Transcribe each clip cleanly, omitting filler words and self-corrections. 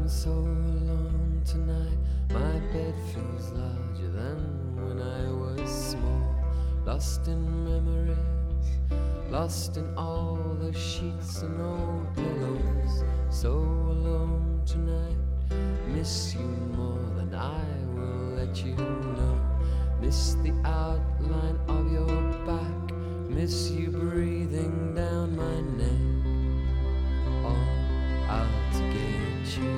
so alone tonight. My bed feels larger than when I was small. Lost in memories, lost in all the sheets and old pillows. So alone tonight, miss you more than I will let you know. Miss the outline of your back, miss you breathing down my neck. All out to get you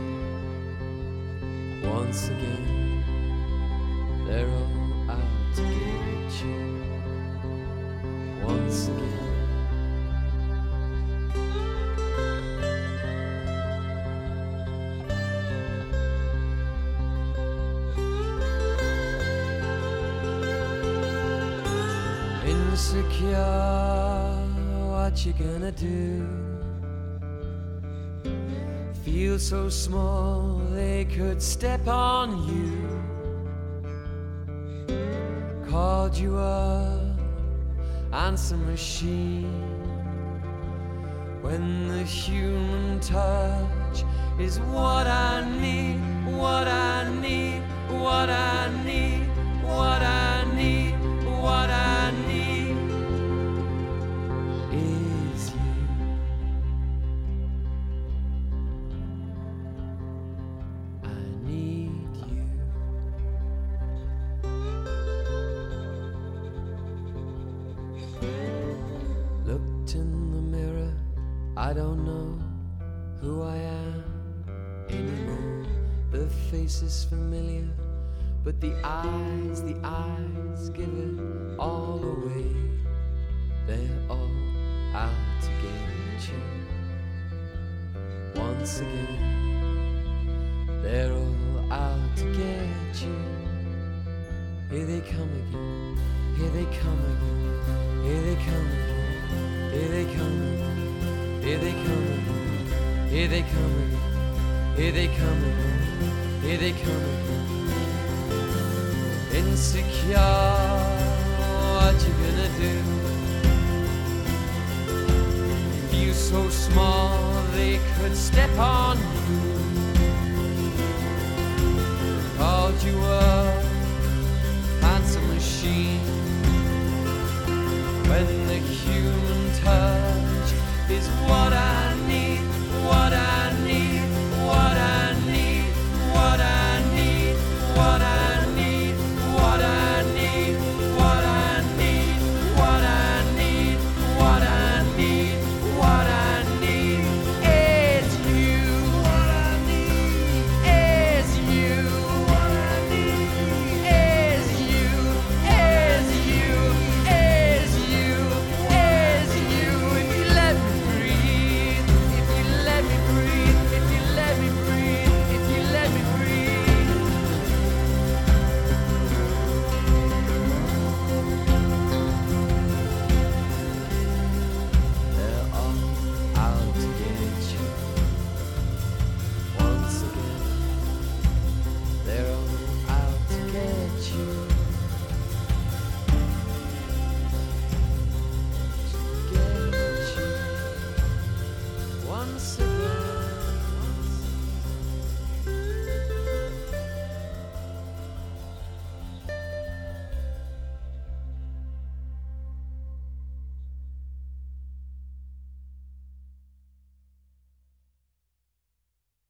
once again. They're all out to get you once again. Insecure, what you gonna do? Feel so small they could step on you. Called you a answer machine, when the human touch is what I need, what I need, what I need, what I need, what I need. Looked in the mirror, I don't know who I am anymore. The face is familiar, but the eyes give it all away. They're all out to get you once again. They're all out to get you. Here they come again, here they come again, here they come again. Here they come again, here they come again, here they come again, here they come again, here they come again. Insecure, what you gonna do? Feel so small they could step on you.